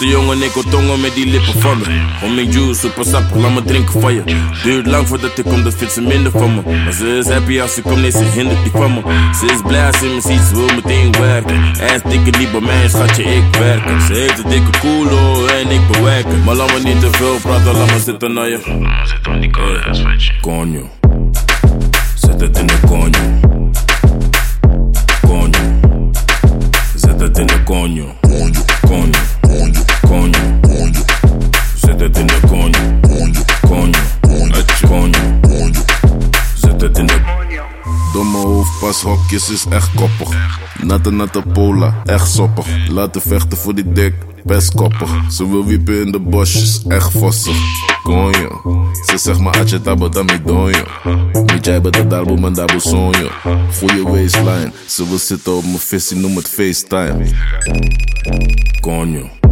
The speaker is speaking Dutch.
Beste jongen, ik wil tongen met die lippen van me. Om mijn juice, super sappig, laat me drinken van je. Duurt lang voordat ik kom, dat vindt ze minder van me. Maar ze is happy als ze komt, nee, ze hindert die van me. Ze is blij als ze me ziet, ze wil meteen werken. Hij is dikke niet bij mij, schatje, ik werken. Ze heeft een dikke koelo en ik bewerken. Maar laat me niet te veel praten, laat me zitten naar je. Zit op die koude huiswetje. Konjo, zet het in de konjo. Konjo, zet het in de konjo. Konjo, konjo, zet het in de konjo. Konjo, zet het in de konjo. Domme hoofdpashokjes is echt koppig. Natte pola, echt soppig. Laten vechten voor die dik, best koppig. Ze wil wiepen in de bosjes, echt vossig. Konjo, ze zegt maar atje tabo dami donjo. Niet jij bij de darbo, man dabo sonjo. Goeie waistline, ze wil zitten op mijn visie, noem het FaceTime. Konjo.